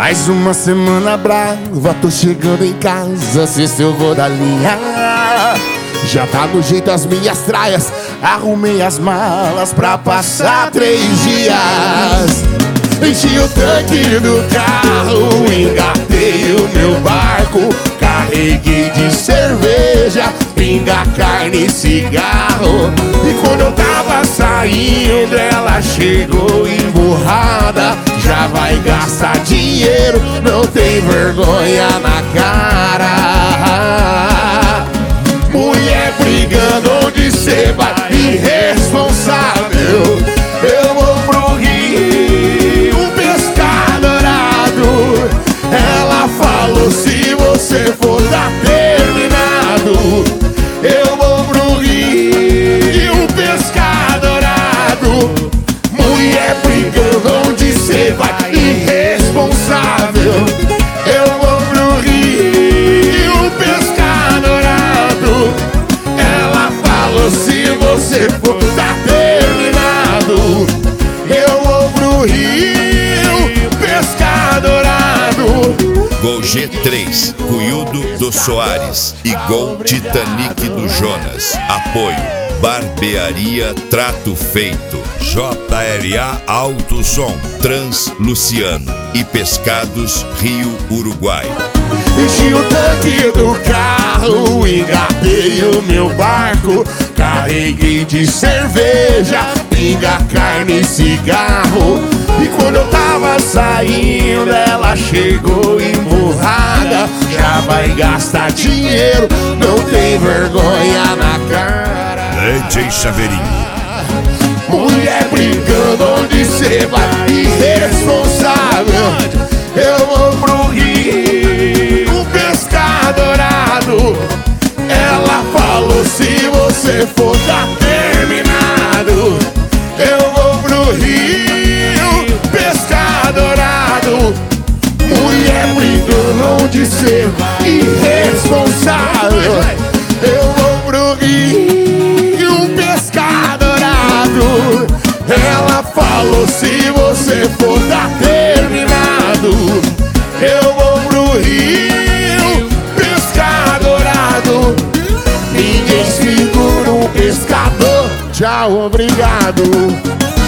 Mais uma semana brava, tô chegando em casa, se eu vou da linha. Já tá no jeito as minhas traias, arrumei as malas pra passar 3 dias. Enchi o tanque do carro, engatei o meu barco, carreguei de cerveja, pinga, carne e cigarro. E quando eu tava saindo, ela chegou emburrada. Já vai gastar dinheiro, não tem vergonha na cara. Mulher brigando onde cê vai, irresponsável. Eu vou pro rio pescar dourado. Ela falou, se você for tá terminado. Eu vou pro rio pescar dourado. Mulher brigando onde cê vai, irresponsável. Eu vou pro rio pescar dourado. Ela falou, se você for tá terminado. Eu vou pro rio pescar dourado. Gol G3, Cunhudo do Soares e Gol Titanic do Jonas. Apoio Barbearia Trato Feito, JLA Alto Som, Trans Luciano e Pescados Rio Uruguai. Enchi o tanque do carro, engatei o meu barco, carreguei de cerveja, pinga, carne e cigarro. E quando eu tava saindo, ela chegou emburrada. Já vai gastar dinheiro, não tem vergonha na cara. DJ Chaveirinho. Mulher brincando onde cê vai, irresponsável. Eu vou pro rio pescar dourado. Ela falou, se você for tá terminado. Eu vou pro rio pescar dourado. Mulher brincando onde cê vai, irresponsável. Eu vou pro rio pescar dourado. Ela falou, se você for tá terminado. Eu vou pro rio pescar dourado. Ninguém segura um pescador. Tchau, obrigado.